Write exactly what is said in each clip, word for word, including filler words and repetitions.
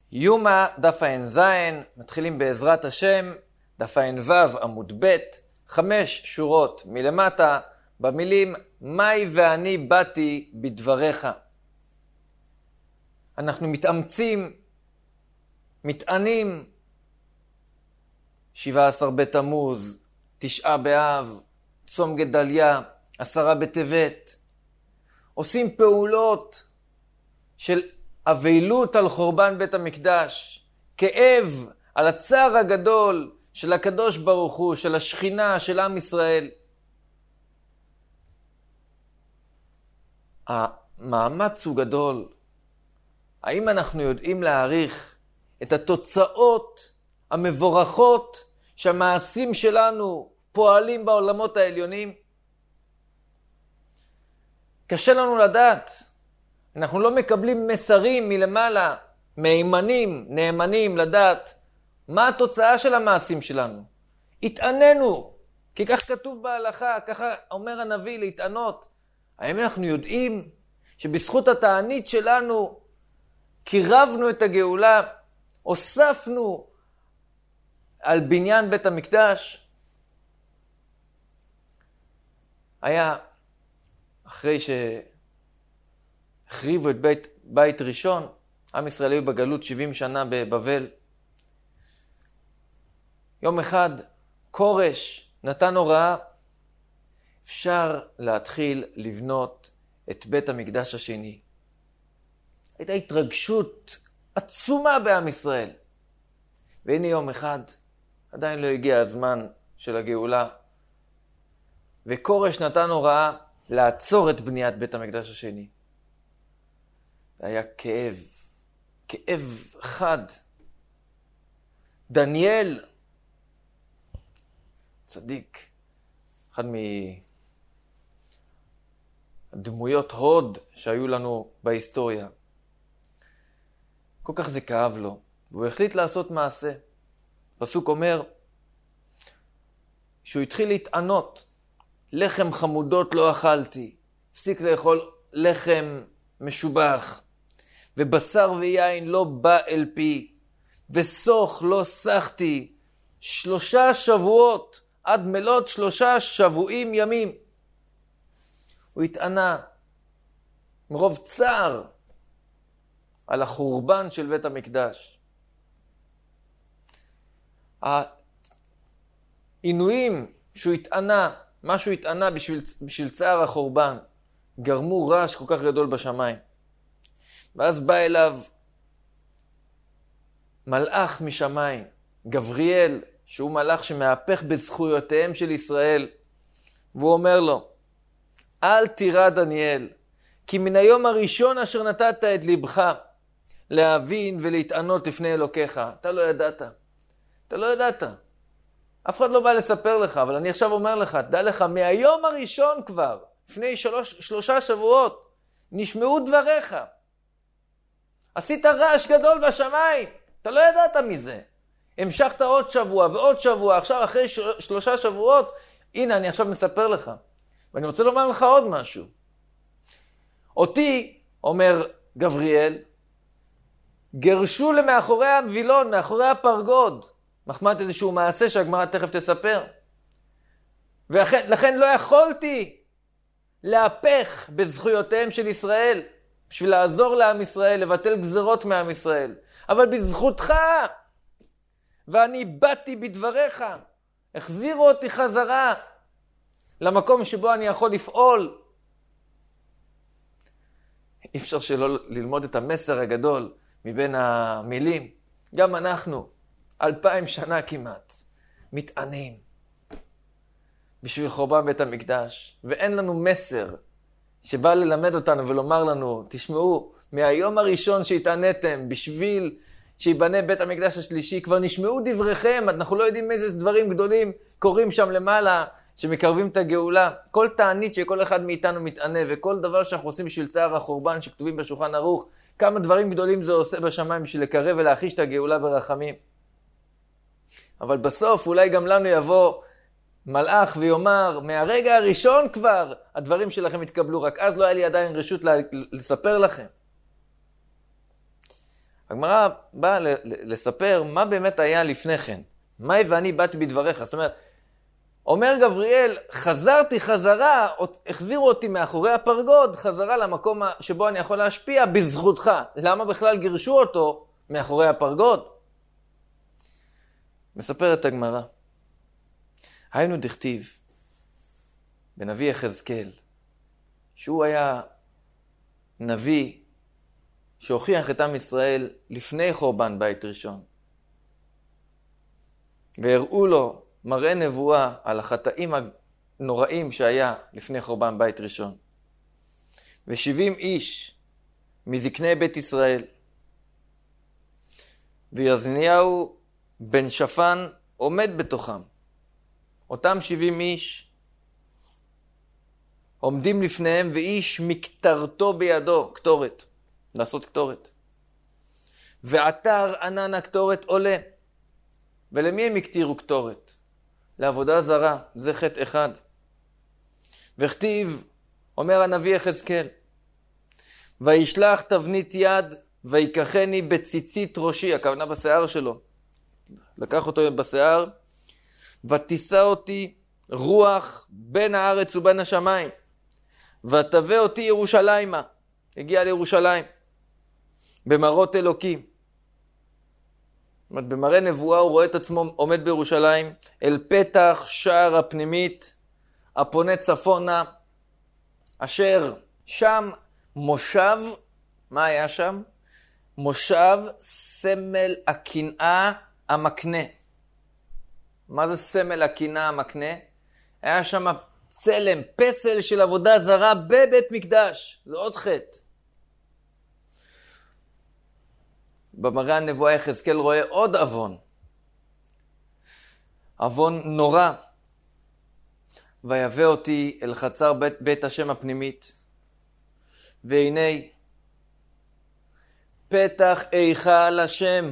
יומא דף עין זין, מתחילים בעזרת השם, דף עין וו עמוד ב', חמש שורות מלמטה, במילים מאי ואני באתי בדבריך. אנחנו מתאמצים, מתענים, שבעה עשר בתמוז, תשעה באב, צום גדליה, עשרה בטבת, עושים פעולות של אבלות על חורבן בית המקדש, כאב על הצער הגדול של הקדוש ברוך הוא, של השכינה, של עם ישראל. המאמץ הוא גדול. האם אנחנו יודעים להעריך את התוצאות המבורכות שהמעשים שלנו פועלים בעולמות העליונים? קשה לנו לדעת. אנחנו לא מקבלים מסרים מלמעלה, מהימנים, נאמנים, לדעת מה התוצאה של המעשים שלנו. התעננו, כי כך כתוב בהלכה, ככה אומר הנביא להתענות. האם אנחנו יודעים שבזכות התענית שלנו קירבנו את הגאולה, הוספנו על בניין בית המקדש? היה אחרי שהחריבו את בית, בית ראשון, עם ישראל היו בגלות שבעים שנה בבבל. יום אחד קורש נתן הוראה, אפשר להתחיל לבנות את בית המקדש השני. הייתה התרגשות עצומה בעם ישראל. והנה יום אחד, עדיין לא הגיע הזמן של הגאולה, וקורש נתן הוראה לעצור את בניית בית המקדש השני. זה היה כאב, כאב חד. דניאל, צדיק, אחד מהדמויות הוד שהיו לנו בהיסטוריה. כל כך זה כאב לו, והוא החליט לעשות מעשה. פסוק אומר שהוא התחיל להתענות. לחם חמודות לא אכלתי, הפסיק לאכול לחם משובח, ובשר ויין לא בא אל פי, וסוך לא סחתי, שלושה שבועות, עד מלות שלושה שבועים ימים. הוא התענה מרוב צער על החורבן של בית המקדש. העינויים שהוא התענה, מה שהוא התענה בשביל, בשביל צער החורבן, גרמו רעש כל כך גדול בשמיים. ואז בא אליו מלאך משמיים, גבריאל, שהוא מלאך שמהפך בזכויותיהם של ישראל, והוא אומר לו, אל תירא דניאל, כי מן היום הראשון אשר נתת את לבך, להבין ולהתענות לפני אלוקיך. אתה לא ידעת. אתה לא ידעת. אף אחד לא בא לספר לך, אבל אני עכשיו אומר לך, דע לך, מהיום הראשון כבר, לפני שלוש, שלושה שבועות, נשמעו דבריך. עשית רעש גדול בשמיים. אתה לא ידעת מזה. המשכת עוד שבוע ועוד שבוע, עכשיו אחרי של, שלושה שבועות, הנה אני עכשיו מספר לך. ואני רוצה לומר לך עוד משהו. אותי, אומר גבריאל, גרשו למאחורי המבילון, מאחורי הפרגוד, מחמת איזשהו מעשה שהגמרא תכף תספר. ולכן לא יכולתי להפך בזכויותיהם של ישראל, בשביל לעזור לעם ישראל, לבטל גזרות מעם ישראל. אבל בזכותך, ואני באתי בדבריך, החזירו אותי חזרה למקום שבו אני יכול לפעול. אי אפשר שלא ללמוד את המסר הגדול מבין המילים. גם אנחנו, אלפיים שנה כמעט, מתענים בשביל חורבן בית המקדש, ואין לנו מסר שבא ללמד אותנו ולומר לנו, תשמעו, מהיום הראשון שהתעניתם בשביל שיבנה בית המקדש השלישי, כבר נשמעו דבריכם, אנחנו לא יודעים איזה דברים גדולים קורים שם למעלה, שמקרבים את הגאולה. כל תענית שכל אחד מאיתנו מתענה, וכל דבר שאנחנו עושים בשביל צער החורבן שכתובים בשולחן ערוך, כמה דברים גדולים זה עושה בשמיים בשביל לקרב ולהחיש את הגאולה ברחמים. אבל בסוף אולי גם לנו יבוא מלאך ויאמר, מהרגע הראשון כבר הדברים שלכם התקבלו, רק אז לא היה לי עדיין רשות לספר לכם. הגמרא באה לספר מה באמת היה לפני כן. מאי ואני באתי בדבריך. זאת אומרת, אומר גבריאל, חזרתי חזרה, החזירו אותי מאחורי הפרגוד, חזרה למקום שבו אני יכול להשפיע בזכותך. למה בכלל גירשו אותו מאחורי הפרגוד? מספרת הגמרא. היינו דכתיב בנביא יחזקאל, שהוא היה נביא שהוכיח את עם ישראל לפני חורבן בית ראשון. והראו לו מראה נבואה על החטאים הנוראים שהיה לפני חורבן בית ראשון. ושבעים איש מזקני בית ישראל. ויזניהו בן שפן עומד בתוכם. אותם שבעים איש עומדים לפניהם, ואיש מקטרתו בידו, קטורת, לעשות קטורת. ועטר ענן הקטורת עולה. ולמי הם הקטירו קטורת? לעבודה זרה, זה חטא אחד. וכתיב, אומר הנביא יחזקאל, וישלח תבנית יד ויקחני בציצית ראשי, הכוונה בשיער שלו. לקח אותו בשיער, ותישא אותי רוח בין הארץ ובין השמיים, ותבא אותי ירושלימה, הגיע לירושלים, במראות אלוקים. זאת אומרת, במראה נבואה הוא רואה את עצמו עומד בירושלים, אל פתח שער הפנימית, הפונה צפונה, אשר שם מושב, מה היה שם? מושב סמל הקנאה המקנה. מה זה סמל הקנאה המקנה? היה שם צלם, פסל של עבודה זרה בבית מקדש. זה עוד חטא. במראה הנבואה יחזקאל רואה עוד אבון. אבון נורא. ויבא אותי אל חצר בית, בית השם הפנימית. והנה, פתח היכל השם.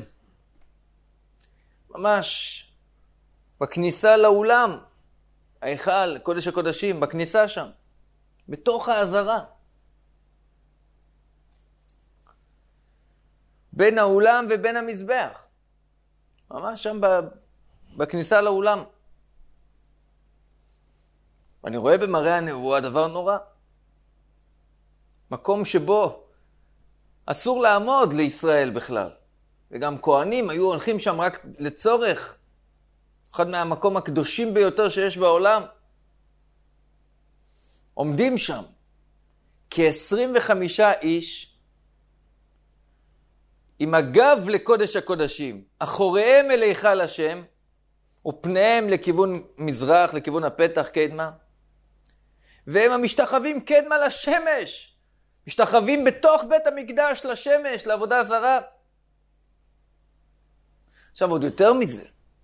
ממש, בכניסה לאולם. היכל, קודש הקודשים, בכניסה שם. בתוך העזרה. בין האולם ובין המזבח. ממש שם בכניסה לאולם. אני רואה במראה הנבואה דבר נורא. מקום שבו אסור לעמוד לישראל בכלל. וגם כהנים היו הולכים שם רק לצורך. אחד מהמקום הקדושים ביותר שיש בעולם. עומדים שם כ-עשרים וחמישה איש עם הגב לקודש הקודשים, אחוריהם אל היכל השם, ופניהם לכיוון מזרח, לכיוון הפתח קדמה, והם המשתחווים קדמה לשמש, משתחווים בתוך בית המקדש לשמש, לעבודה זרה. עכשיו עוד יותר מזה,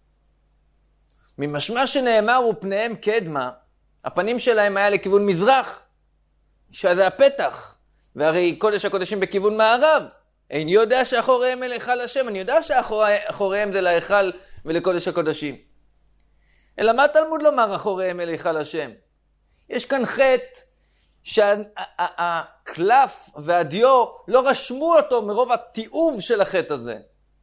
ממשמע שנאמר ופניהם קדמה, הפנים שלהם היה לכיוון מזרח, שזה הפתח, והרי קודש הקודשים בכיוון מערב. אני יודע שאחוריהם אל היכל השם, אני יודע שאחוריהם זה להיכל ולקודש הקודשים. אלא מה תלמוד לומר אחוריהם אל היכל השם? יש כאן חטא שהקלף והדיו לא רשמו אותו מרוב התיעוב של החטא הזה.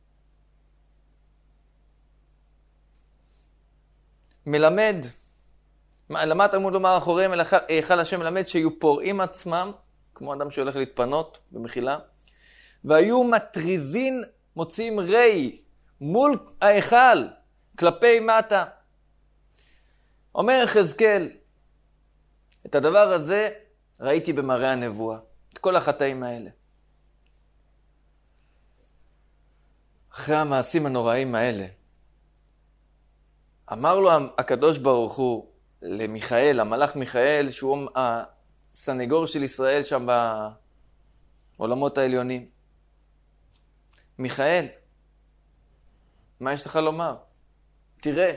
מלמד, למה תלמוד לומר אחוריהם אל היכל השם? מלמד שיהיו פורעים עצמם, כמו אדם שהולך להתפנות במחילה, והיו מטריזין מוציאים רי מול ההיכל כלפי מטה. אומר יחזקאל, את הדבר הזה ראיתי במראה הנבואה, את כל החטאים האלה. אחרי המעשים הנוראים האלה, אמר לו הקדוש ברוך הוא למיכאל, המלאך מיכאל, שהוא הסנגור של ישראל שם בעולמות העליונים. מיכאל, מה יש לך לומר? תראה,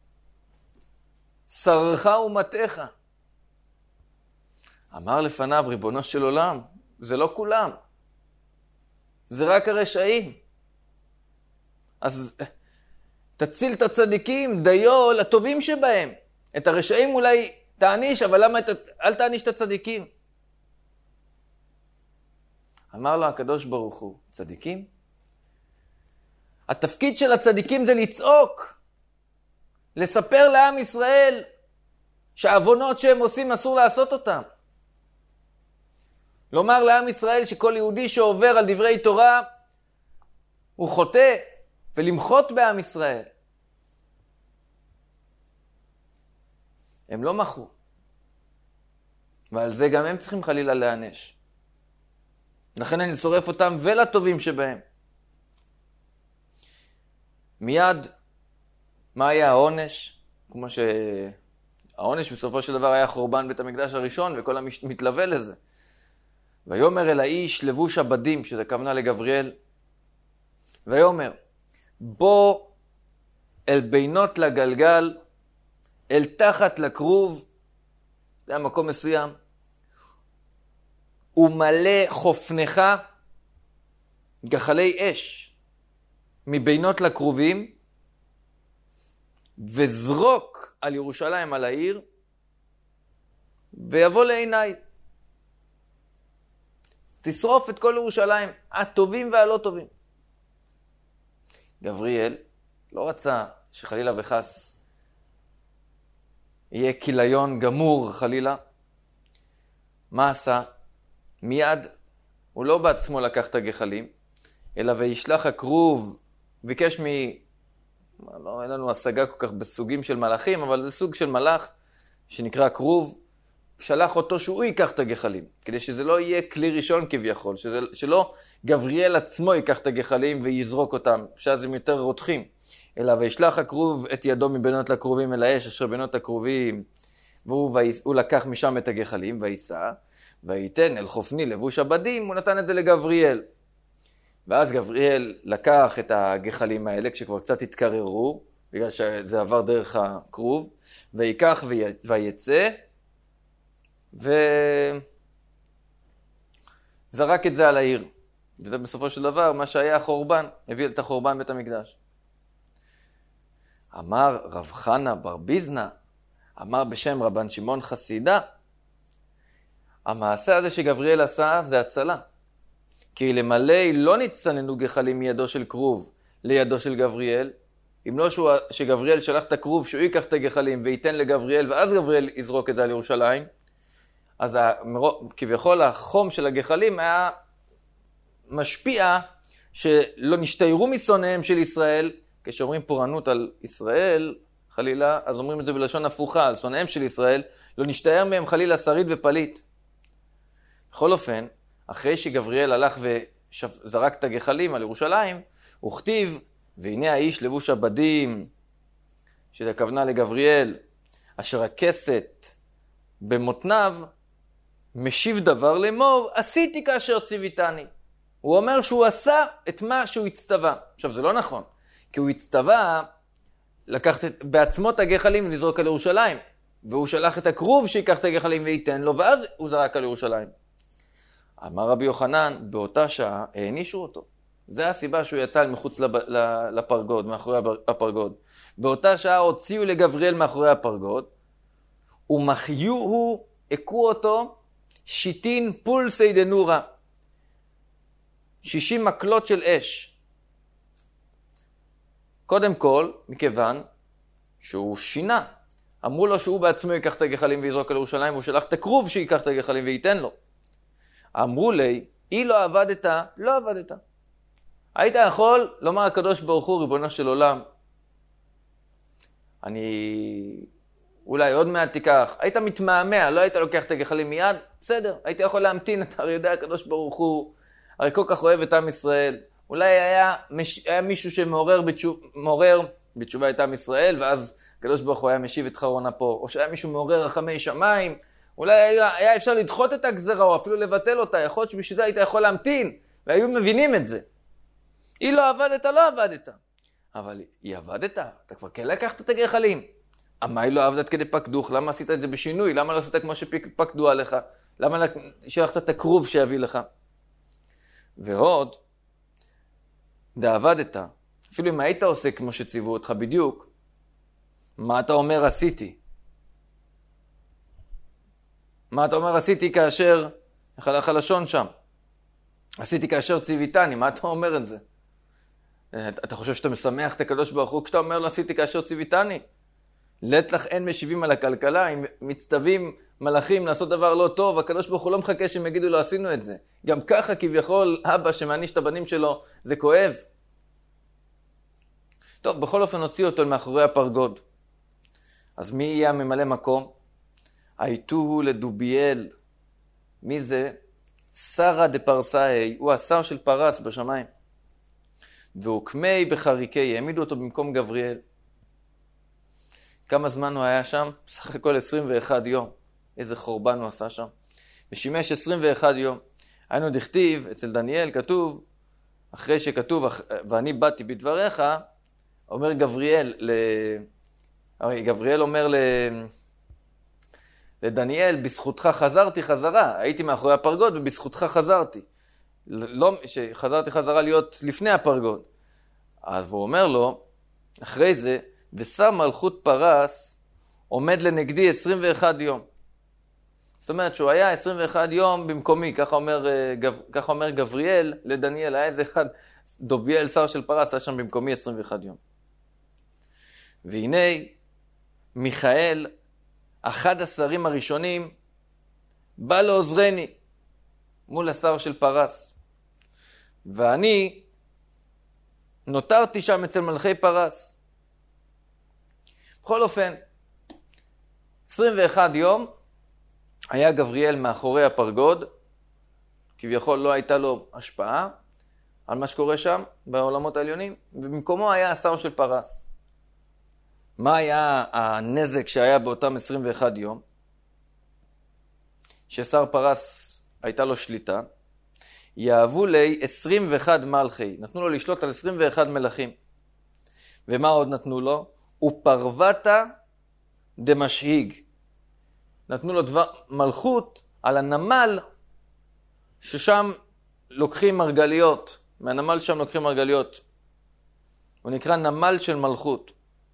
שרך ומטעך. אמר לפניו, ריבונו של עולם, זה לא כולם. זה רק הרשעים. אז תציל את הצדיקים, דיו לטובים שבהם. את הרשעים אולי תעניש, אבל למה את, אל תעניש את הצדיקים? אמר לו הקדוש ברוך הוא, צדיקים? התפקיד של הצדיקים זה לצעוק, לספר לעם ישראל שהעוונות שהם עושים אסור לעשות אותם. לומר לעם ישראל שכל יהודי שעובר על דברי תורה הוא חוטא, ולמחות בעם ישראל. הם לא מחו. ועל זה גם הם צריכים חלילה להענש. לכן אני שורף אותם ולטובים שבהם. מיד, מה היה העונש? כמו שהעונש בסופו של דבר היה חורבן בית המקדש הראשון, וכל המתלווה לזה. ויאמר אל האיש לבוש הבדים, שזה כוונה לגבריאל, ויאמר, בוא אל בינות לגלגל, אל תחת לכרוב, זה היה מקום מסוים, ומלא חופנך גחלי אש מבינות לכרובים, וזרוק על ירושלים, על העיר, ויבוא לעיניי. תשרוף את כל ירושלים, הטובים והלא טובים. גבריאל לא רצה שחלילה וחס יהיה כיליון גמור חלילה. מה עשה? מיד, הוא לא בעצמו לקח את הגחלים, אלא וישלח הכרוב, ביקש מ... לא, אין לנו השגה כל כך בסוגים של מלאכים, אבל זה סוג של מלאך שנקרא כרוב, שלח אותו שהוא ייקח את הגחלים, כדי שזה לא יהיה כלי ראשון כביכול, שזה, שלא גבריאל עצמו ייקח את הגחלים ויזרוק אותם, שאז הם יותר רותחים, אלא וישלח הכרוב את ידו מבינות לכרובים אל האש, אשר בינות הכרובים, והוא ויס, לקח משם את הגחלים ויסע, וייתן אל חופני לבוש הבדים, הוא נתן את זה לגבריאל. ואז גבריאל לקח את הגחלים האלה, כשכבר קצת התקררו, בגלל שזה עבר דרך הכרוב, ויקח ויצא, וזרק את זה על העיר. וזה בסופו של דבר מה שהיה החורבן, הביא את החורבן בית המקדש. אמר רב חנה בר ביזנה, אמר בשם רבן שמעון חסידה, המעשה הזה שגבריאל עשה זה הצלה. כי למלא לא נצננו גחלים מידו של כרוב לידו של גבריאל, אם לא שהוא, שגבריאל שלח את הכרוב שהוא ייקח את הגחלים וייתן לגבריאל, ואז גבריאל יזרוק את זה על ירושלים, אז כביכול החום של הגחלים היה משפיע שלא נשתיירו משונאיהם של ישראל. כשאומרים פורענות על ישראל, חלילה, אז אומרים את זה בלשון הפוכה, על שונאיהם של ישראל, לא נשתייר מהם חלילה שריד ופליט. בכל אופן, אחרי שגבריאל הלך וזרק את הגחלים על ירושלים, הוא כתיב, והנה האיש לבוש הבדים, שזה הכוונה לגבריאל, אשר הכסת במותניו, משיב דבר לאמור, עשיתי כאשר ציוויתני. הוא אומר שהוא עשה את מה שהוא הצטווה. עכשיו, זה לא נכון, כי הוא הצטווה לקחת בעצמו את הגחלים ולזרוק על ירושלים, והוא שלח את הכרוב שיקח את הגחלים וייתן לו, ואז הוא זרק על ירושלים. אמר רבי יוחנן, באותה שעה הענישו אותו. זה הסיבה שהוא יצא מחוץ לפרגוד, מאחורי הפרגוד. באותה שעה הוציאו לגבריאל מאחורי הפרגוד, ומחיוהו, הכו אותו, שיטין פולסי דנורה. שישים מקלות של אש. קודם כל, מכיוון שהוא שינה. אמרו לו שהוא בעצמו ייקח את הגחלים ויזרוק על ירושלים, והוא שלח את הכרוב שיקח את הגחלים וייתן לו. אמרו לי, היא לא עבדת, לא עבדת. היית יכול לומר הקדוש ברוך הוא, ריבונו של עולם, אני אולי עוד מעט תיקח, היית מתמהמה, לא היית לוקח את הגחלים מיד, בסדר, היית יכול להמתין, אתה הרי יודע הקדוש ברוך הוא, הרי כל כך אוהב את עם ישראל, אולי היה, מש... היה מישהו שמעורר בתשוב... מעורר בתשובה את עם ישראל, ואז הקדוש ברוך הוא היה משיב את חרון אפו, או שהיה מישהו מעורר רחמי שמיים, אולי היה, היה אפשר לדחות את הגזרה, או אפילו לבטל אותה, יכול להיות שבשביל זה היית יכול להמתין, והיו מבינים את זה. היא לא עבדת, לא עבדת. אבל היא עבדת, אתה כבר כן לקחת את הגחלים. אמה היא לא עבדת כדי פקדוך, למה עשית את זה בשינוי? למה לא עשית כמו שפקדו עליך? למה שלחת את הכרוב שיביא לך? ועוד, דעבדת, אפילו אם היית עושה כמו שציוו אותך בדיוק, מה אתה אומר עשיתי? מה אתה אומר עשיתי כאשר, איך הלך הלשון שם? עשיתי כאשר ציוויתני, מה אתה אומר את זה? אתה חושב שאתה משמח את הקדוש ברוך הוא כשאתה אומר לו עשיתי כאשר ציוויתני? לית לך אין משיבים על הכלכלה, אם מצטווים מלאכים לעשות דבר לא טוב, הקדוש ברוך הוא לא מחכה שהם יגידו לו עשינו את זה. גם ככה כביכול אבא שמעניש את הבנים שלו, זה כואב. טוב, בכל אופן הוציא אותו מאחורי הפרגוד. אז מי יהיה הממלא מקום? הייתוהו לדוביאל. מי זה? שרה דפרסאי, הוא השר של פרס בשמיים. והוקמי בחריקי, העמידו אותו במקום גבריאל. כמה זמן הוא היה שם? בסך הכל עשרים ואחד יום. איזה חורבן הוא עשה שם. ושימש עשרים ואחד יום. היינו דכתיב, אצל דניאל כתוב, אחרי שכתוב, ואני באתי בדבריך, אומר גבריאל, ל... גבריאל אומר ל... לדניאל, בזכותך חזרתי חזרה, הייתי מאחורי הפרגוד ובזכותך חזרתי. לא, שחזרתי חזרה להיות לפני הפרגוד. אז הוא אומר לו, אחרי זה, ושר מלכות פרס עומד לנגדי עשרים ואחד יום. זאת אומרת שהוא היה עשרים ואחד יום במקומי, ככה אומר, ככה אומר גבריאל לדניאל, היה איזה אחד, דוביאל שר של פרס, היה שם במקומי עשרים ואחד יום. והנה מיכאל, אחד השרים הראשונים, בא לעוזרני מול השר של פרס. ואני נותרתי שם אצל מלכי פרס. בכל אופן, עשרים ואחד יום היה גבריאל מאחורי הפרגוד, כביכול לא הייתה לו השפעה על מה שקורה שם בעולמות העליונים, ובמקומו היה השר של פרס. מה היה הנזק שהיה באותם עשרים ואחד יום? ששר פרס הייתה לו שליטה, יאהבו לי עשרים ואחד מלכי, נתנו לו לשלוט על עשרים ואחד מלכים. ומה עוד נתנו לו? ופרוותה דמשהיג. נתנו לו דבר, מלכות על הנמל ששם לוקחים מרגליות. מהנמל שם לוקחים מרגליות. הוא נקרא נמל של מלכות.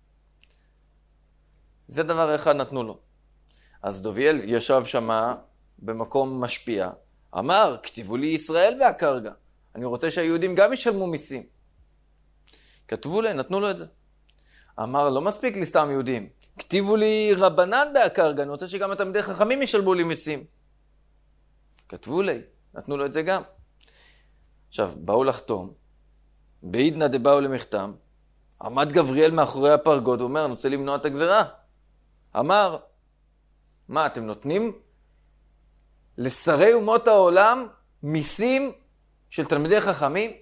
זה דבר אחד נתנו לו. אז דוביאל ישב שמה במקום משפיע. אמר, כתבו לי ישראל והקרגה. אני רוצה שהיהודים גם ישלמו מיסים. כתבו לי, נתנו לו את זה. אמר, לא מספיק לי סתם יהודים. כתיבו לי רבנן בהקרגה, אני רוצה שגם התלמידי חכמים ישלמו לי מיסים. כתבו לי, נתנו לו את זה גם. עכשיו, באו לחתום, בעידנא דבאו למכתם, עמד גבריאל מאחורי הפרגוד, הוא אומר, אני רוצה למנוע את הגזרה. אמר, מה, אתם נותנים לשרי אומות העולם מיסים של תלמידי חכמים?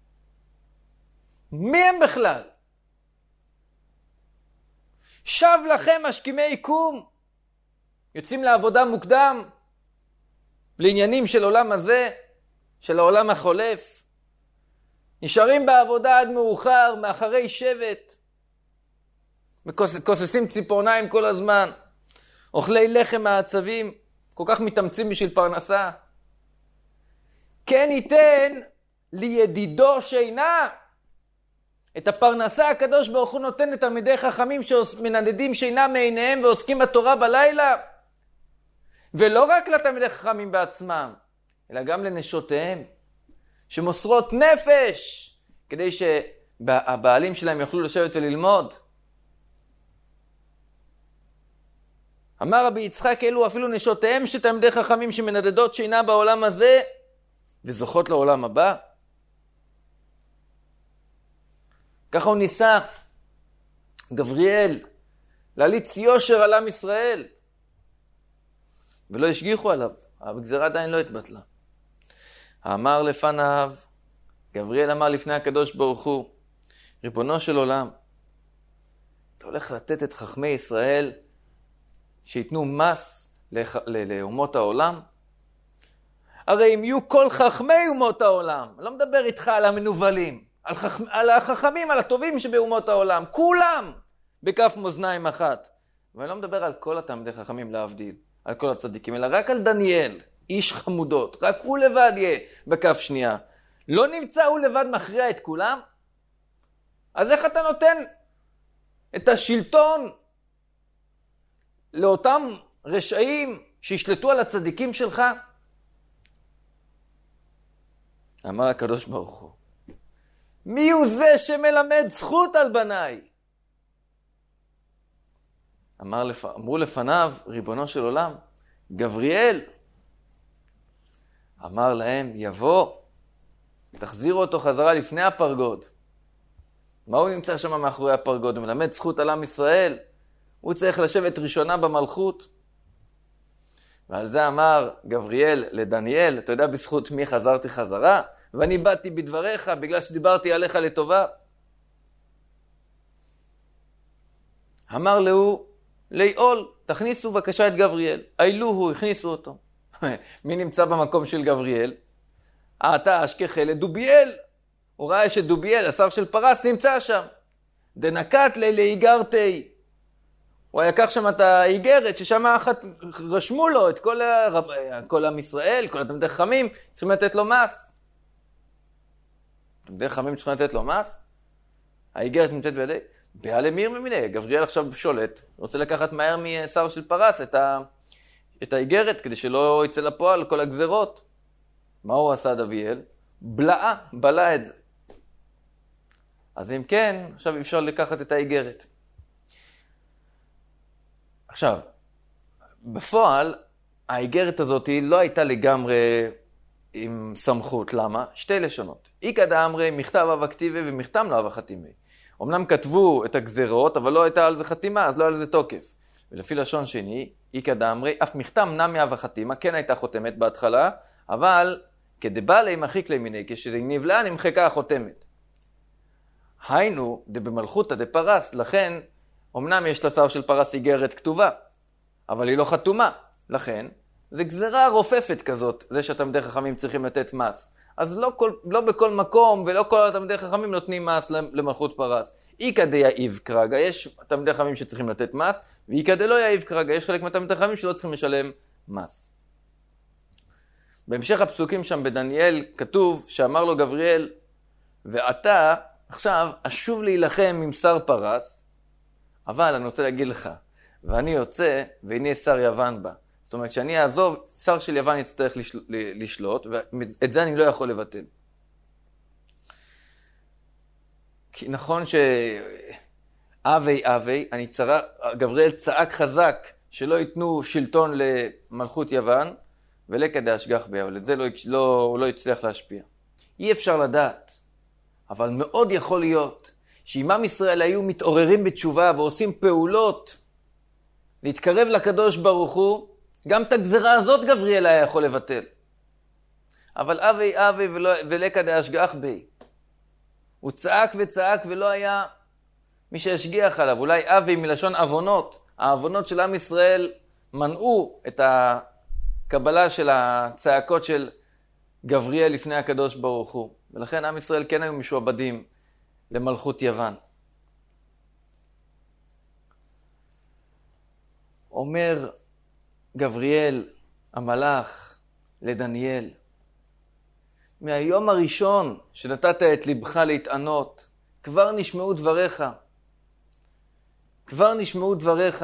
מי הם בכלל? שב לכם משכימי עיקום, יוצאים לעבודה מוקדם, לעניינים של עולם הזה, של העולם החולף, נשארים בעבודה עד מאוחר, מאחרי שבט, כוססים ציפורניים כל הזמן, אוכלי לחם מעצבים, כל כך מתאמצים בשביל פרנסה. כן ייתן לידידו שינה, את הפרנסה הקדוש ברוך הוא נותן לתלמידי חכמים שמנדדים שינה מעיניהם ועוסקים בתורה בלילה. ולא רק לתלמידי חכמים בעצמם, אלא גם לנשותיהם, שמוסרות נפש, כדי שהבעלים שלהם יוכלו לשבת וללמוד. אמר רבי יצחק, אלו אפילו נשותיהם של תלמידי חכמים שמנדדות שינה בעולם הזה, וזוכות לעולם הבא. ככה הוא ניסה, גבריאל, להליץ יושר על עם ישראל. ולא השגיחו עליו, הגזרה עדיין לא התבטלה. אמר לפניו, גבריאל אמר לפני הקדוש ברוך הוא, ריבונו של עולם, אתה הולך לתת את חכמי ישראל שיתנו מס לאומות העולם? הרי אם יהיו כל חכמי אומות העולם, אני לא מדבר איתך על המנובלים, על, חכ... על החכמים, על הטובים שבאומות העולם, כולם בכף מאזניים אחת. ואני לא מדבר על כל התלמידי חכמים להבדיל, על כל הצדיקים, אלא רק על דניאל, איש חמודות, רק הוא לבד יהיה בכף שנייה. לא נמצא הוא לבד מכריע את כולם? אז איך אתה נותן את השלטון לאותם רשעים שישלטו על הצדיקים שלך? אמר הקדוש ברוך הוא, מי הוא זה שמלמד זכות על בניי? אמר לפ... אמרו לפניו, ריבונו של עולם, גבריאל. אמר להם, יבוא, תחזירו אותו חזרה לפני הפרגוד. מה הוא נמצא שם מאחורי הפרגוד? הוא מלמד זכות על עם ישראל. הוא צריך לשבת ראשונה במלכות. ועל זה אמר גבריאל לדניאל, אתה יודע בזכות מי חזרתי חזרה? ואני באתי בדבריך בגלל שדיברתי עליך לטובה. אמר לו, ליאול, תכניסו בבקשה את גבריאל. אילוהו, הכניסו אותו. מי נמצא במקום של גבריאל? אתה אשכחה לדוביאל. הוא ראה שדוביאל, השר של פרס, נמצא שם. דנקת לאיגרתי. הוא היה כך שם את האיגרת, ששם אחת רשמו לו את כל, הרב... כל עם ישראל, כל התלמידי חכמים, צריכים לתת לו מס. תלמידי חכמים צריכים לתת לו מס? האיגרת נמצאת בידי? בעל אמיר ממיני, גבריאל עכשיו שולט, רוצה לקחת מהר משר של פרס את, ה... את האיגרת, כדי שלא יצא לפועל כל הגזרות. מה הוא עשה דביאל? בלעה, בלע את זה. אז אם כן, עכשיו אפשר לקחת את האיגרת. עכשיו, בפועל, האיגרת הזאת לא הייתה לגמרי עם סמכות. למה? שתי לשונות. איקא דאמרי, מכתב אב הכתיבי ומכתם לא אב החתימי. אמנם כתבו את הגזרות, אבל לא הייתה על זה חתימה, אז לא היה על זה תוקף. ולפי לשון שני, איקא דאמרי, אף מכתם נמי אב החתימה, כן הייתה חותמת בהתחלה, אבל כדבעלי מחיק למיני, כשזה נבלעה נמחקה החותמת. היינו, דבמלכותא דפרס, לכן, אמנם יש לשר של פרס איגרת כתובה, אבל היא לא חתומה. לכן, זה גזרה רופפת כזאת, זה שהתלמידי חכמים צריכים לתת מס. אז לא, כל, לא בכל מקום ולא כל התלמידי חכמים נותנים מס למלכות פרס. איקא דייאיב כרגע, יש תלמידי חכמים שצריכים לתת מס, ואיקא דלא יאיב כרגע, יש חלק מהתלמידי חכמים שלא צריכים לשלם מס. בהמשך הפסוקים שם בדניאל כתוב שאמר לו גבריאל, ואתה עכשיו אשוב להילחם עם שר פרס, אבל אני רוצה להגיד לך, ואני יוצא והנה שר יוון בה. זאת אומרת שאני אעזוב, שר של יוון יצטרך לשל... לשלוט, ואת זה אני לא יכול לבטל. כי נכון שאבי אבי, אני צרה, גבריאל צעק חזק שלא ייתנו שלטון למלכות יוון, ולכדי השגח בי, אבל את זה לא, לא, לא יצליח להשפיע. אי אפשר לדעת, אבל מאוד יכול להיות שאם עם ישראל היו מתעוררים בתשובה ועושים פעולות להתקרב לקדוש ברוך הוא, גם את הגזרה הזאת גבריאל היה יכול לבטל. אבל אבי אבי ולכדי השגח בי. הוא צעק וצעק ולא היה מי שהשגיח עליו. אולי אבי מלשון אבונות. האבונות של עם ישראל מנעו את הקבלה של הצעקות של גבריאל לפני הקדוש ברוך הוא. ולכן עם ישראל כן היו משועבדים למלכות יוון. אומר גבריאל המלאך לדניאל, מהיום הראשון שנתת את לבך להתענות, כבר נשמעו דבריך. כבר נשמעו דבריך.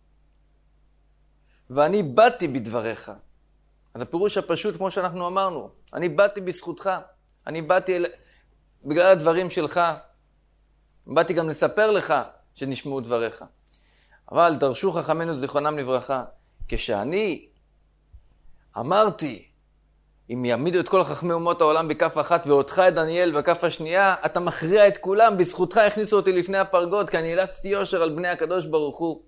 ואני באתי בדבריך. אז הפירוש הפשוט כמו שאנחנו אמרנו, אני באתי בזכותך. אני באתי אל... בגלל הדברים שלך. באתי גם לספר לך שנשמעו דבריך. אבל דרשו חכמינו זיכרונם לברכה, כשאני אמרתי, אם יעמידו את כל חכמי אומות העולם בכף אחת ואותך את דניאל בכף השנייה, אתה מכריע את כולם, בזכותך הכניסו אותי לפני הפרגוד, כי אני הלצתי יושר על בני הקדוש ברוך הוא.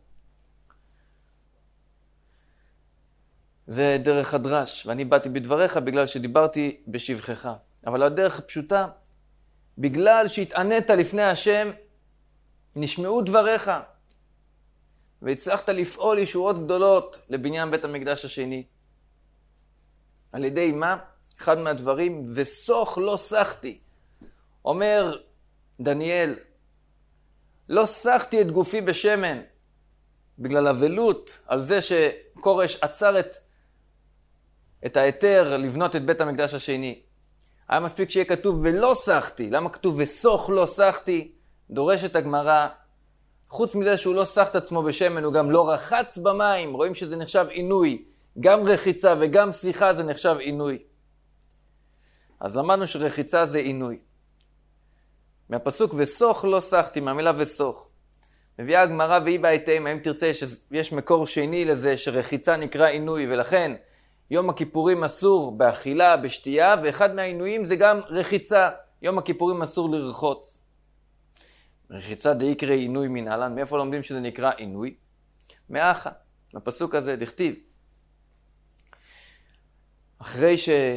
זה דרך הדרש, ואני באתי בדבריך בגלל שדיברתי בשבחך. אבל הדרך הפשוטה, בגלל שהתענית לפני השם, נשמעו דבריך. והצלחת לפעול ישועות גדולות לבניין בית המקדש השני. על ידי מה? אחד מהדברים, וסוך לא סחתי. אומר דניאל, לא סחתי את גופי בשמן, בגלל אבלות, על זה שקורש עצר את, את היתר לבנות את בית המקדש השני. היה מספיק שיהיה כתוב ולא סחתי. למה כתוב וסוך לא סחתי? דורשת הגמרא, חוץ מזה שהוא לא סח את עצמו בשמן, הוא גם לא רחץ במים. רואים שזה נחשב עינוי. גם רחיצה וגם שיחה זה נחשב עינוי. אז למדנו שרחיצה זה עינוי. מהפסוק וסוך לא סחתי, מהמילה וסוך. מביאה הגמרא והיא בהתאם, האם תרצה שיש מקור שני לזה שרחיצה נקרא עינוי, ולכן יום הכיפורים אסור באכילה, בשתייה, ואחד מהעינויים זה גם רחיצה. יום הכיפורים אסור לרחוץ. רחיצה דאיקרא עינוי מנהלן, מאיפה לומדים שזה נקרא עינוי? מאחה, הפסוק הזה דכתיב. אחרי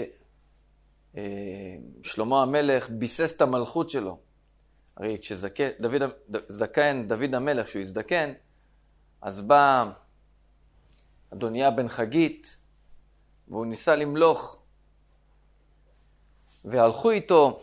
ששלמה המלך ביסס את המלכות שלו, הרי כשזקן דוד, זקן, דוד המלך, שהוא הזדקן, אז בא אדוניה בן חגית, והוא ניסה למלוך, והלכו איתו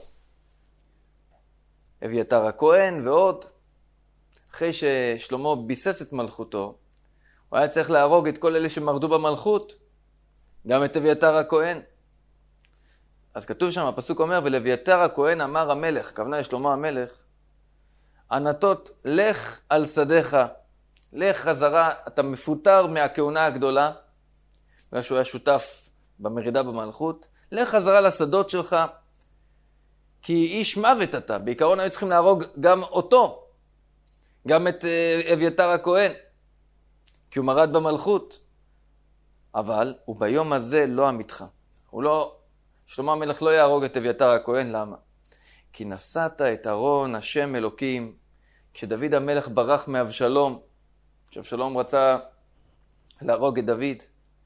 אביתר הכהן ועוד. אחרי ששלמה ביסס את מלכותו, הוא היה צריך להרוג את כל אלה שמרדו במלכות, גם את אביתר הכהן. אז כתוב שם, הפסוק אומר, ולאביתר הכהן אמר המלך, הכוונה לשלמה המלך, ענתות, לך על שדיך, לך חזרה, אתה מפוטר מהכהונה הגדולה, בגלל שהוא היה שותף במרידה במלכות, לך חזרה לשדות שלך, כי איש מוות אתה. בעיקרון היו צריכים להרוג גם אותו, גם את אביתר הכהן, כי הוא מרד במלכות. אבל הוא ביום הזה לא עמיתך. הוא לא, שלמה המלך לא יהרוג את אביתר הכהן, למה? כי נשאת את ארון השם אלוקים, כשדוד המלך ברח מאבשלום, כשאבשלום רצה להרוג את דוד.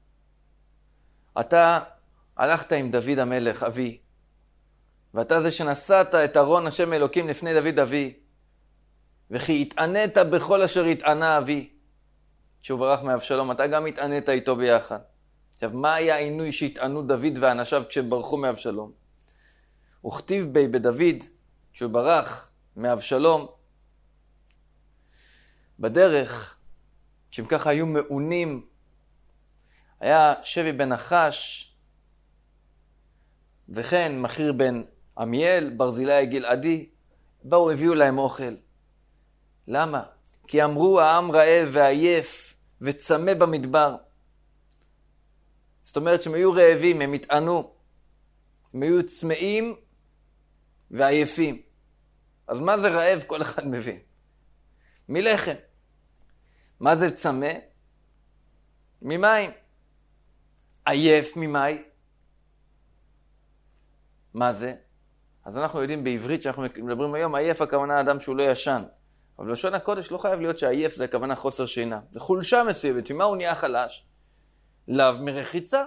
אתה הלכת עם דוד המלך, אבי, ואתה זה שנשאת את ארון השם אלוקים לפני דוד אבי, וכי התענית בכל אשר התענה אבי. כשהוא ברח מאבשלום, אתה גם התענית איתו ביחד. עכשיו, מה היה העינוי שהתענו דוד ואנשיו כשהם ברחו מאבשלום? וכתיב בי בדוד, כשהוא ברח מאבשלום, בדרך, כשהם ככה היו מעונים, היה שבי בן נחש, וכן מחיר בן עמיאל, ברזילי גלעדי, באו הביאו להם אוכל. למה? כי אמרו העם רעב ועייף וצמא במדבר. זאת אומרת שהם היו רעבים, הם התענו. הם היו צמאים ועייפים. אז מה זה רעב? כל אחד מבין. מלחם. מה זה צמא? ממים. עייף ממאי. מה זה? אז אנחנו יודעים בעברית שאנחנו מדברים היום, עייף הכוונה אדם שהוא לא ישן. אבל בלשון הקודש לא חייב להיות שעייף זה הכוונה חוסר שינה. זה חולשה מסוימת. ממה הוא נהיה חלש? לאו מרחיצה.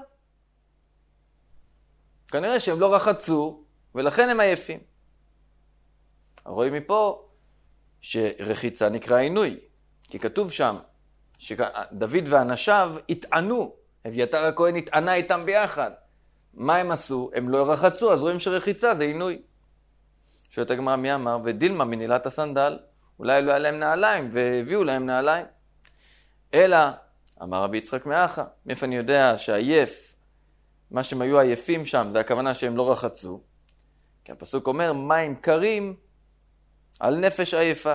כנראה שהם לא רחצו, ולכן הם עייפים. רואים מפה שרחיצה נקרא עינוי. כי כתוב שם שדוד ואנשיו התענו. אביתר הכהן התענה איתם ביחד. מה הם עשו? הם לא רחצו, אז רואים שרחיצה זה עינוי. שואלת הגמרא מי אמר? ודילמה מנעילת הסנדל. אולי לא היה להם נעליים, והביאו להם נעליים. אלא, אמר רבי יצחק מאחה, מאיפה אני יודע שעייף, מה שהם היו עייפים שם, זה הכוונה שהם לא רחצו. כי הפסוק אומר, מים קרים על נפש עייפה.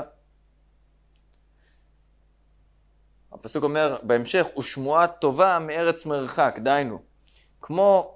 הפסוק אומר בהמשך, ושמועה טובה מארץ מרחק, דיינו. כמו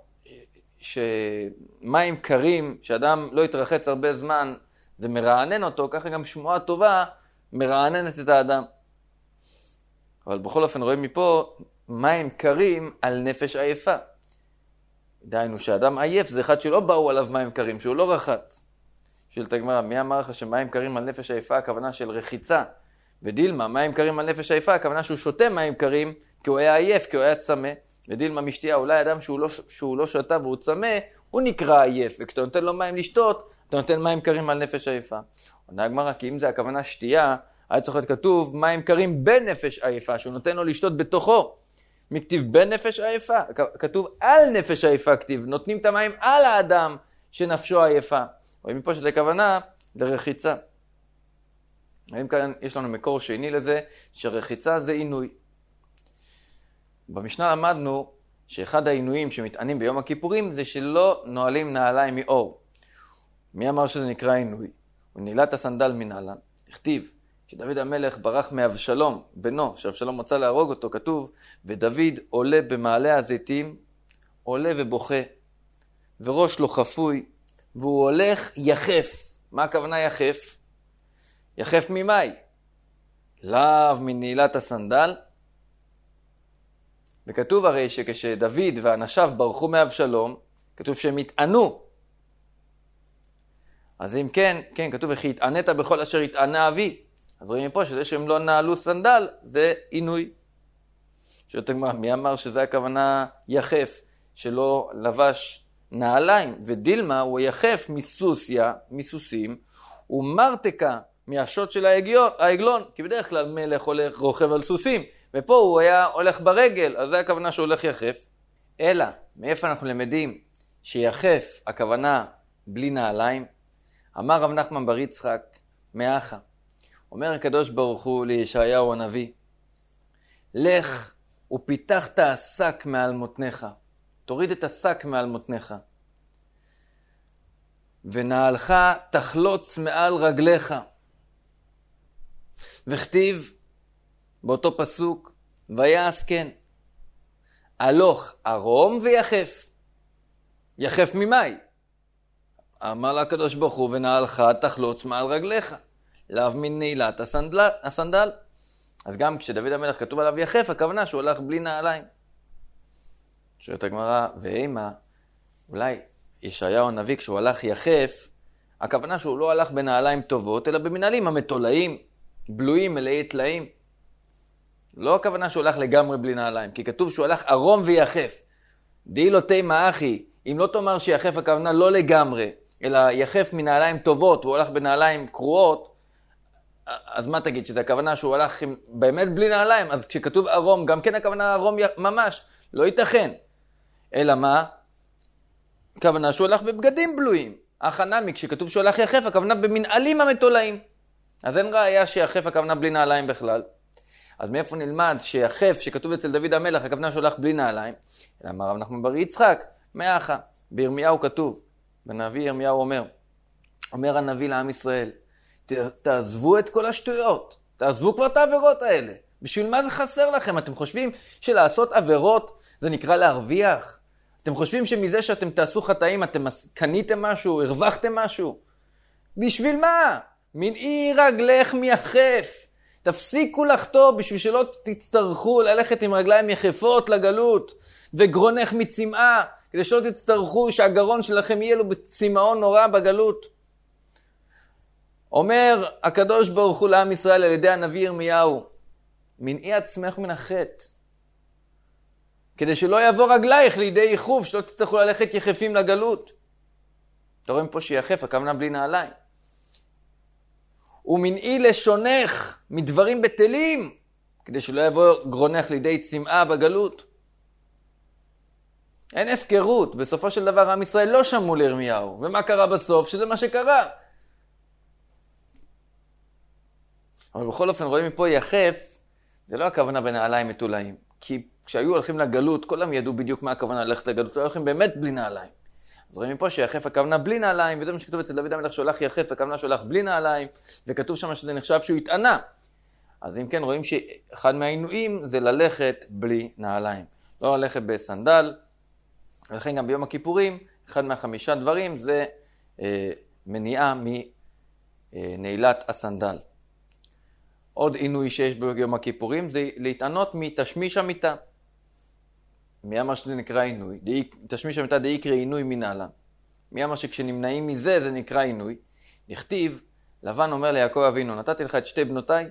שמים קרים, שאדם לא יתרחץ הרבה זמן, זה מרענן אותו, ככה גם שמועה טובה מרעננת את האדם. אבל בכל אופן רואים מפה מים קרים על נפש עייפה. דיינו שאדם עייף זה אחד שלא באו עליו מים קרים, שהוא לא רחץ. שואלת הגמרא, מי אמר לך שמים קרים על נפש עייפה, הכוונה של רחיצה? ודילמה, מים קרים על נפש עייפה, הכוונה שהוא שותה מים קרים, כי הוא היה עייף, כי הוא היה צמא. ודילמה משתייה, אולי אדם שהוא לא, שהוא לא שתה והוא צמא, הוא נקרא עייף. וכשאתה נותן לו מים לשתות, אתה נותן מים קרים על נפש עייפה. עונה הגמרא, כי אם זה הכוונה שתייה, היה צריך להיות כתוב מים קרים בנפש עייפה, שהוא נותן לו לשתות בתוכו. מכתיב בנפש עייפה, כתוב על נפש עייפה כתיב, נותנים את המים על האדם שנפשו עייפה. רואים מפה שזה הכוונה לרחיצה. האם כאן יש לנו מקור שני לזה, שרחיצה זה עינוי. במשנה למדנו שאחד העינויים שמתענים ביום הכיפורים זה שלא נועלים נעליים מאור. מי אמר שזה נקרא עינוי? הוא נעילת הסנדל מנעלן. הכתיב, כשדוד המלך ברח מאבשלום, בנו, שאבשלום רוצה להרוג אותו, כתוב, ודוד עולה במעלה הזיתים, עולה ובוכה, וראש לו חפוי, והוא הולך יחף. מה הכוונה יחף? יחף ממאי? לאו מנעילת הסנדל. וכתוב הרי שכשדוד ואנשיו ברחו מאבשלום, כתוב שהם התענו. אז אם כן, כן, כתוב וכי התענית בכל אשר התענה אבי. אז רואים פה שזה שהם לא נעלו סנדל, זה עינוי. שאתה אומר, מי אמר שזה הכוונה יחף, שלא לבש נעליים, ודילמה הוא יחף מסוסיה, מסוסים, ומרתקה מהשוט של העגלון, כי בדרך כלל מלך הולך רוכב על סוסים, ופה הוא היה הולך ברגל, אז זה הכוונה שהוא הולך יחף. אלא, מאיפה אנחנו למדים שיחף הכוונה בלי נעליים? אמר רב נחמן בר יצחק, מאחה, אומר הקדוש ברוך הוא לישעיהו הנביא, לך ופיתח את השק מעל מותניך, תוריד את השק מעל מותניך, ונעלך תחלוץ מעל רגליך. וכתיב באותו פסוק, ויעש כן, הלוך ערום ויחף. יחף ממאי? אמר לה הקדוש ברוך הוא, ונעלך תחלוץ מעל רגליך, לאו מנעילת הסנדל, הסנדל. אז גם כשדוד המלך כתוב עליו יחף, הכוונה שהוא הולך בלי נעליים. שואלת הגמרא, ואימה, אולי ישעיהו הנביא כשהוא הלך יחף, הכוונה שהוא לא הלך בנעליים טובות, אלא במנהלים המתולעים, בלויים, מלאי תלאים. לא הכוונה שהוא הלך לגמרי בלי נעליים, כי כתוב שהוא הלך ערום ויחף. די לא תימה אחי, אם לא תאמר שיחף הכוונה לא לגמרי, אלא יחף מנעליים טובות, הוא הלך בנעליים קרועות, אז מה תגיד, שזה הכוונה שהוא הלך באמת בלי נעליים? אז כשכתוב ערום, גם כן הכוונה ערום ממש, לא ייתכן. אלא מה? הכוונה שהוא הלך בבגדים בלויים. החנמי, כשכתוב שהוא הלך יחף, הכוונה במנעלים המתולעים. אז אין ראיה שיחף הכוונה בלי נעליים בכלל. אז מאיפה נלמד שיחף, שכתוב אצל דוד המלך, הכוונה שהוא הלך בלי נעליים? אלא אמר רב נחמן בר יצחק, מאחה, בירמיהו כתוב, בנביא ירמיהו אומר, אומר הנביא לעם ישראל, תעזבו את כל השטויות, תעזבו כבר את העבירות האלה. בשביל מה זה חסר לכם? אתם חושבים שלעשות עבירות זה נקרא להרוויח? אתם חושבים שמזה שאתם תעשו חטאים אתם קניתם משהו, הרווחתם משהו? בשביל מה? מנעי רגלך מיחף. תפסיקו לחטוא בשביל שלא תצטרכו ללכת עם רגליים יחפות לגלות, וגרונך מצמאה, כדי שלא תצטרכו שהגרון שלכם יהיה לו בצמאון נורא בגלות. אומר הקדוש ברוך הוא לעם ישראל על ידי הנביא ירמיהו, מנעי עצמך מן החטא, כדי שלא יבוא רגלייך לידי ייחוף, שלא תצטרכו ללכת יחפים לגלות. אתה רואים פה שיחף, הכוונה בלי נעליים. ומנעי לשונך מדברים בטלים, כדי שלא יבוא גרונך לידי צמאה בגלות. אין הפקרות, בסופו של דבר עם ישראל לא שמעו לירמיהו, ומה קרה בסוף? שזה מה שקרה. אבל בכל אופן רואים מפה יחף, זה לא הכוונה בנעליים מתולעים. כי כשהיו הולכים לגלות, כולם ידעו בדיוק מה הכוונה ללכת לגלות, לא הולכים באמת בלי נעליים. אז רואים מפה שיחף הכוונה בלי נעליים, וזה מה שכתוב אצל דוד המלך שהולך יחף, הכוונה שהולך בלי נעליים, וכתוב שם שזה נחשב שהוא התענה. אז אם כן רואים שאחד מהעינויים זה ללכת בלי נעליים. לא ללכת בסנדל, ולכן גם ביום הכיפורים, אחד מהחמישה דברים זה אה, מניעה מנעילת הסנדל. עוד עינוי שיש ביום הכיפורים זה להתענות מתשמיש המיטה. מי אמר שזה נקרא עינוי? תשמיש המיטה די יקרא עינוי מנעלה. מי אמר שכשנמנעים מזה זה נקרא עינוי? נכתיב, לבן אומר ליעקב אבינו, נתתי לך את שתי בנותיי,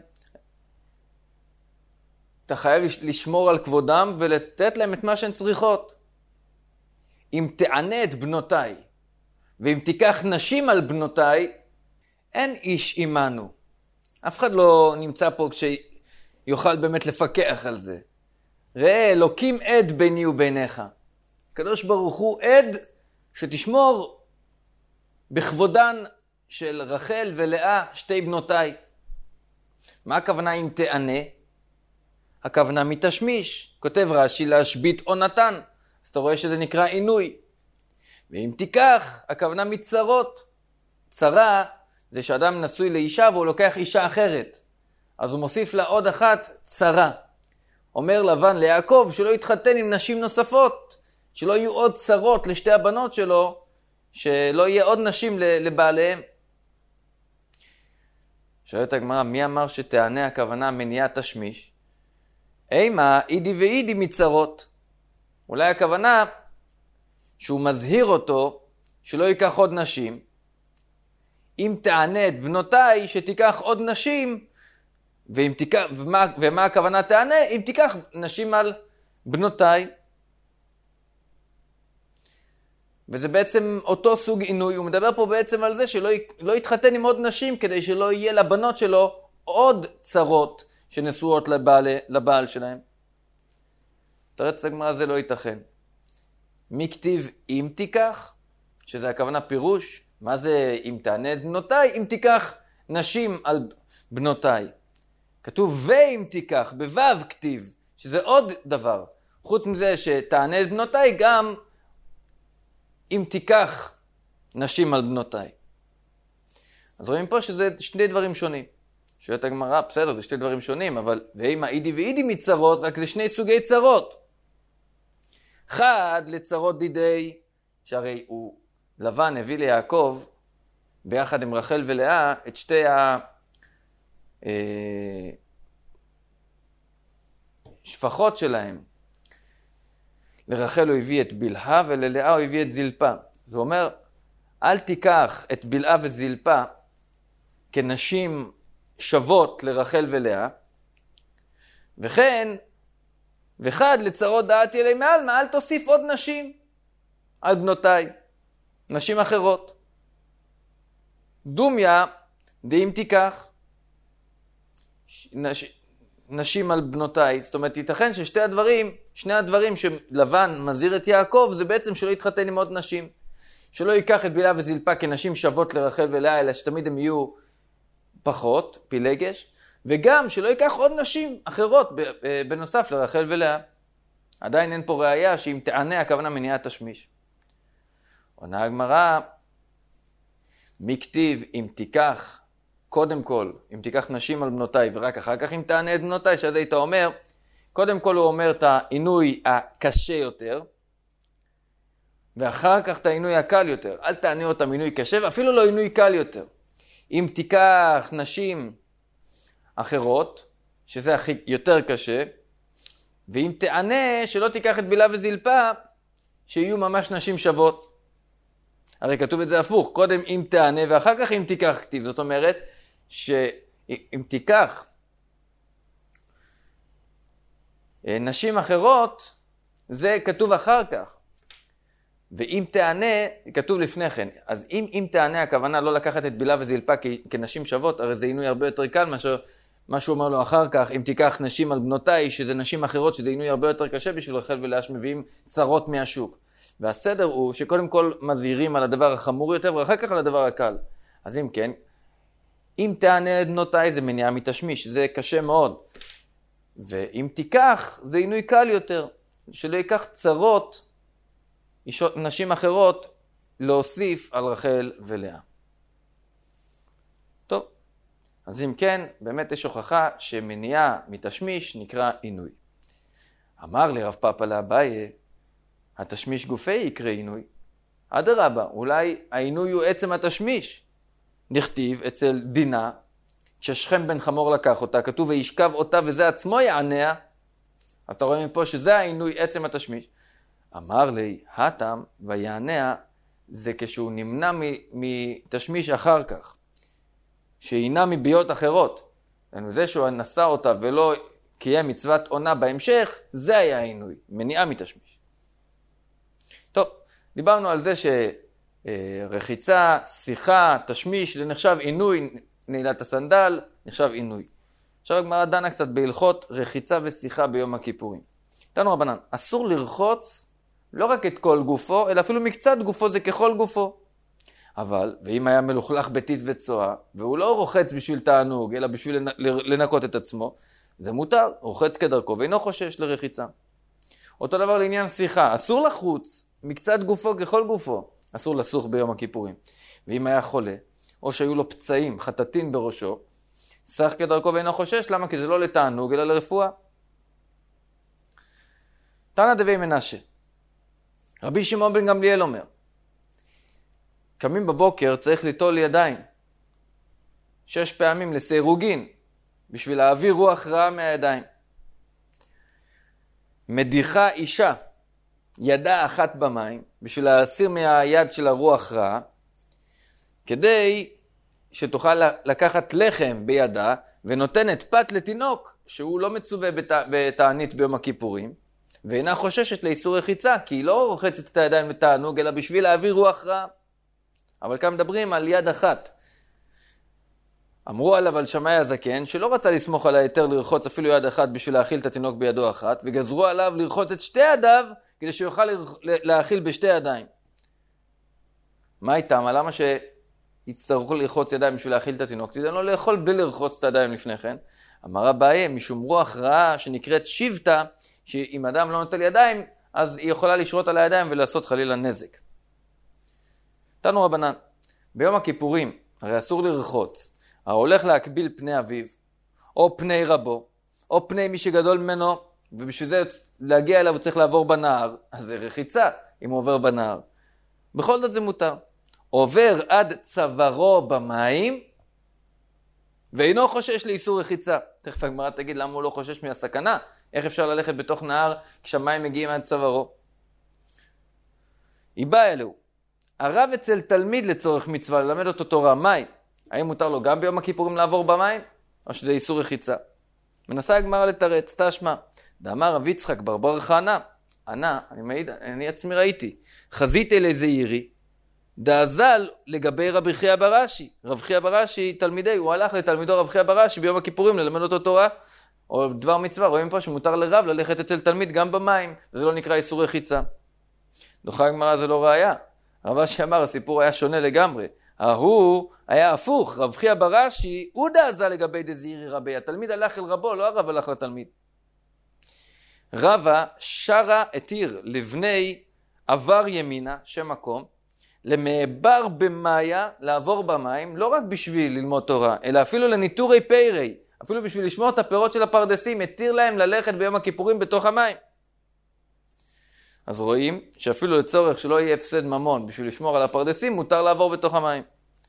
אתה חייב לשמור על כבודם ולתת להם את מה שהן צריכות. אם תענה את בנותיי, ואם תיקח נשים על בנותיי, אין איש עמנו. אף אחד לא נמצא פה כשיוכל באמת לפקח על זה. ראה, אלוקים עד ביני וביניך. הקדוש ברוך הוא עד שתשמור בכבודן של רחל ולאה שתי בנותיי. מה הכוונה אם תענה? הכוונה מתשמיש. כותב רש"י להשבית עונתן. אז אתה רואה שזה נקרא עינוי. ואם תיקח, הכוונה מצרות. צרה זה שאדם נשוי לאישה והוא לוקח אישה אחרת. אז הוא מוסיף לה עוד אחת צרה. אומר לבן ליעקב שלא יתחתן עם נשים נוספות. שלא יהיו עוד צרות לשתי הבנות שלו. שלא יהיה עוד נשים לבעליהם. שואלת הגמרא, מי אמר שתענה הכוונה מניעת תשמיש? אימה, אידי ואידי מצרות. אולי הכוונה שהוא מזהיר אותו שלא ייקח עוד נשים. אם תענה את בנותיי שתיקח עוד נשים, ואם תיקח, ומה, ומה הכוונה תענה? אם תיקח נשים על בנותיי. וזה בעצם אותו סוג עינוי. הוא מדבר פה בעצם על זה שלא לא יתחתן עם עוד נשים, כדי שלא יהיה לבנות שלו עוד צרות שנשואות לבעל, לבעל שלהם. תרץ הגמרא זה לא ייתכן. מי כתיב אם תיקח? שזה הכוונה פירוש. מה זה אם תענה את בנותיי? אם תיקח נשים על בנותיי. כתוב ואם תיקח, בוו כתיב, שזה עוד דבר. חוץ מזה שתענה את בנותיי, גם אם תיקח נשים על בנותיי. אז רואים פה שזה שני דברים שונים. שואלת הגמרא, בסדר, זה שני דברים שונים, אבל ואם האידי ואידי מצרות, רק זה שני סוגי צרות. אחד לצרות דידי, שהרי הוא לבן הביא ליעקב, ביחד עם רחל ולאה, את שתי ה... שפחות שלהם. לרחל הוא הביא את בלהה וללאה הוא הביא את זלפה. זה אומר, אל תיקח את בלהה וזלפה כנשים שוות לרחל ולאה, וכן, וחד לצרות דעתי אלי מעלמה, אל תוסיף עוד נשים על בנותיי, נשים אחרות. דומיה, דאם תיקח, נש... נשים על בנותיי, זאת אומרת, ייתכן ששתי הדברים, שני הדברים שלבן מזהיר את יעקב, זה בעצם שלא יתחתן עם עוד נשים. שלא ייקח את בלהה וזלפה כנשים שוות לרחל ולאה, אלא שתמיד הם יהיו פחות, פילגש, וגם שלא ייקח עוד נשים אחרות בנוסף לרחל ולאה. עדיין אין פה ראייה שאם תענה הכוונה מניעת תשמיש. עונה הגמרא, מי כתיב אם תיקח, קודם כל, אם תיקח נשים על בנותיי, ורק אחר כך אם תענה את בנותיי, שזה היית אומר, קודם כל הוא אומר את העינוי הקשה יותר, ואחר כך את העינוי הקל יותר. אל תענה אותם עינוי קשה, ואפילו לא עינוי קל יותר. אם תיקח נשים אחרות, שזה הכי יותר קשה, ואם תענה שלא תיקח את בלהה וזלפה, שיהיו ממש נשים שוות. הרי כתוב את זה הפוך, קודם אם תענה ואחר כך אם תיקח כתיב. זאת אומרת שאם תיקח נשים אחרות, זה כתוב אחר כך. ואם תענה, כתוב לפני כן. אז אם, אם תענה, הכוונה לא לקחת את בלהה וזלפה כנשים שוות, הרי זה עינוי הרבה יותר קל מאשר מה שהוא אומר לו אחר כך, אם תיקח נשים על בנותיי, שזה נשים אחרות, שזה עינוי הרבה יותר קשה בשביל רחל ולאה שמביאים צרות מהשוק. והסדר הוא שקודם כל מזהירים על הדבר החמור יותר, ואחר כך על הדבר הקל. אז אם כן, אם תענה את בנותיי זה מניעה מתשמיש, זה קשה מאוד. ואם תיקח, זה עינוי קל יותר, שלא ייקח צרות, נשים אחרות, להוסיף על רחל ולאה. טוב, אז אם כן, באמת יש הוכחה שמניעה מתשמיש נקרא עינוי. אמר לי רב פאפא לאביי, התשמיש גופי יקרא עינוי. אדרבה, אולי העינוי הוא עצם התשמיש. נכתיב אצל דינה, כששכם בן חמור לקח אותה, כתוב וישכב אותה וזה עצמו יעניה. אתה רואה מפה שזה העינוי עצם התשמיש. אמר לי, הטם ויעניה, זה כשהוא נמנע מתשמיש אחר כך, שעינה מביות אחרות. וזה שהוא נשא אותה ולא קיים מצוות עונה בהמשך, זה היה העינוי, מניעה מתשמיש. טוב, דיברנו על זה שרחיצה, שיחה, תשמיש, זה נחשב עינוי, נעילת הסנדל, נחשב עינוי. עכשיו הגמרא דנה קצת בהלכות רחיצה ושיחה ביום הכיפורים. תנו רבנן, אסור לרחוץ לא רק את כל גופו, אלא אפילו מקצת גופו זה ככל גופו. אבל, ואם היה מלוכלך ביתית וצואה, והוא לא רוחץ בשביל תענוג, אלא בשביל לנקות את עצמו, זה מותר, רוחץ כדרכו, ואינו חושש לרחיצה. אותו דבר לעניין שיחה, אסור לחוץ מקצת גופו ככל גופו, אסור לסוך ביום הכיפורים. ואם היה חולה, או שהיו לו פצעים, חטטין בראשו, סך כדרכו ואינו חושש, למה? כי זה לא לתענוג, אלא לרפואה. תנא דבי מנשה. רבי שמעון בן גמליאל אומר, קמים בבוקר צריך ליטול ידיים. שש פעמים לסירוגין, בשביל להעביר רוח רעה מהידיים. מדיחה אישה ידה אחת במים, בשביל להסיר מהיד של הרוח רעה, כדי שתוכל לקחת לחם בידה, ונותנת פת לתינוק, שהוא לא מצווה בת... בתענית ביום הכיפורים, ואינה חוששת לאיסור רחיצה, כי היא לא רוחצת את הידיים לתענוג, אלא בשביל להעביר רוח רעה. אבל כאן מדברים על יד אחת. אמרו עליו על שמאי הזקן, שלא רצה לסמוך על היתר לרחוץ אפילו יד אחת בשביל להאכיל את התינוק בידו אחת, וגזרו עליו לרחוץ את שתי ידיו, כדי שיוכל להאכיל בשתי ידיים. מה איתם? למה שיצטרכו לרחוץ ידיים בשביל להאכיל את התינוק? תדענו לא לאכול בלי לרחוץ את הידיים לפני כן. אמר אביי, משום רוח רעה שנקראת שבטה, שאם אדם לא נוטל ידיים, אז היא יכולה לשרות על הידיים ולעשות חלילה נזק. תנו רבנן, ביום הכיפורים, הרי אסור לרחוץ, ההולך להקביל פני אביו, או פני רבו, או פני מי שגדול ממנו, ובשביל זה להגיע אליו הוא צריך לעבור בנהר, אז זה רחיצה אם הוא עובר בנהר. בכל זאת זה מותר. עובר עד צווארו במים, ואינו חושש לאיסור רחיצה. תכף הגמרא תגיד למה הוא לא חושש מהסכנה, איך אפשר ללכת בתוך נהר כשהמים מגיעים עד צווארו. היא באה אלו. הרב אצל תלמיד לצורך מצווה, ללמד אותו תורה, מהי? האם מותר לו גם ביום הכיפורים לעבור במים? או שזה איסור רחיצה? מנסה הגמרא לתרץ, תשמע. דאמר רב יצחק בר בר חנה, ענה, אני מעיד, אני עצמי ראיתי, חזית אלי זעירי, דאזל לגבי רב חייא בר אשי. רב חייא בר אשי, תלמידי, הוא הלך לתלמידו רב חייא בר אשי ביום הכיפורים ללמד אותו תורה, או דבר מצווה, רואים פה שמותר לרב ללכת אצל תלמיד גם במים, וזה לא נקרא איסור רחיצה. דוחה הגמרא זה לא ראיה. רב אשי אמר, הסיפור היה שונה לגמרי. ההוא היה הפוך, רב חייא בר אשי, הוא דאזל לגבי דזעירי רבי. התלמיד הלך אל רבו, לא הרב הלך לתלמיד. רבא שרה התיר לבני עבר ימינה, שם מקום, למעבר במאיה, לעבור במים, לא רק בשביל ללמוד תורה, אלא אפילו לניטורי פיירי, אפילו בשביל לשמור את הפירות של הפרדסים, התיר להם ללכת ביום הכיפורים בתוך המים. אז רואים שאפילו לצורך שלא יהיה הפסד ממון, בשביל לשמור על הפרדסים, מותר לעבור בתוך המים.